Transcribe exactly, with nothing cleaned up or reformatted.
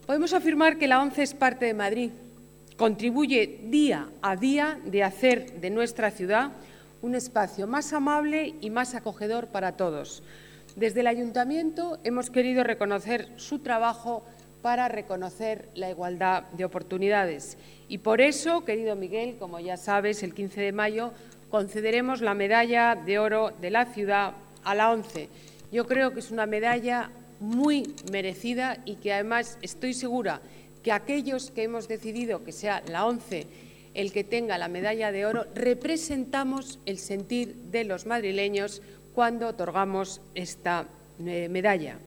Podemos afirmar que la ONCE es parte de Madrid, contribuye día a día de hacer de nuestra ciudad un espacio más amable y más acogedor para todos. Desde el Ayuntamiento hemos querido reconocer su trabajo para reconocer la igualdad de oportunidades. Y por eso, querido Miguel, como ya sabes, el quince de mayo concederemos la medalla de oro de la ciudad a la ONCE. Yo creo que es una medalla muy merecida y que además estoy segura que aquellos que hemos decidido que sea la ONCE el que tenga la medalla de oro, representamos el sentir de los madrileños cuando otorgamos esta medalla.